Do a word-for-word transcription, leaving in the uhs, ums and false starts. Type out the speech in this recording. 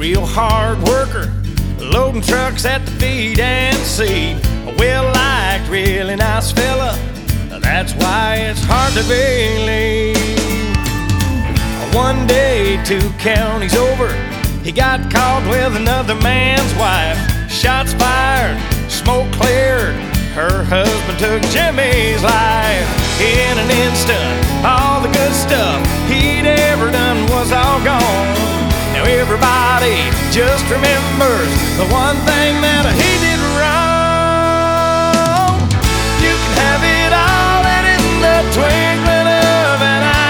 real hard worker, loading trucks at the feed and seed. A well-liked, really nice fella, that's why it's hard to believe. One day, two counties over, he got caught with another man's wife. Shots fired, smoke cleared, her husband took Jimmy's life. In an instant, all the good stuff he'd ever done was all gone. Now everybody just remembers the one thing that he did